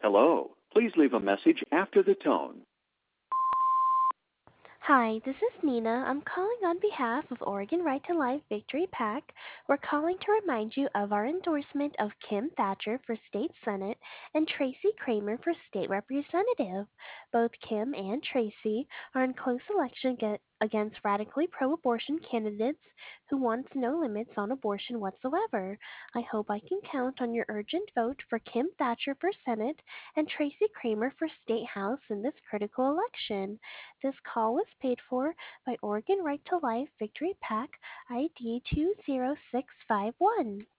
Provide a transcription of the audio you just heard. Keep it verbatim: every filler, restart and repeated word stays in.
Hello. Please leave a message after the tone. Hi, this is Nina. I'm calling on behalf of Oregon Right to Life Victory PAC. We're calling to remind you of our endorsement of Kim Thatcher for State Senate and Tracy Kramer for State Representative. Both Kim and Tracy are in close election ge- against radically pro abortion candidates who want no limits on abortion whatsoever. I hope I can count on your urgent vote for Kim Thatcher for Senate and Tracy Kramer for State House in this critical election. This call was paid for by Oregon Right to Life Victory PAC I D two zero six five one.